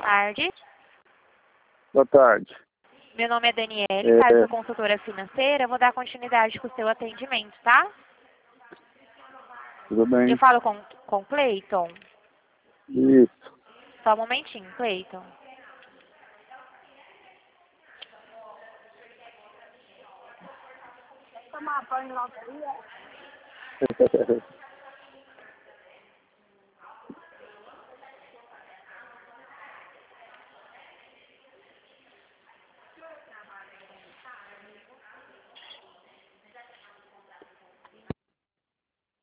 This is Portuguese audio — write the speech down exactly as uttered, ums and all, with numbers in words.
tarde. Boa tarde. Meu nome é Daniele, É... tá? Eu sou consultora financeira. Eu vou dar continuidade com o seu atendimento, tá? Tudo bem? Eu falo com, com Cleiton? Isso. Só um momentinho, Cleiton. Tomar banho logo aí, é?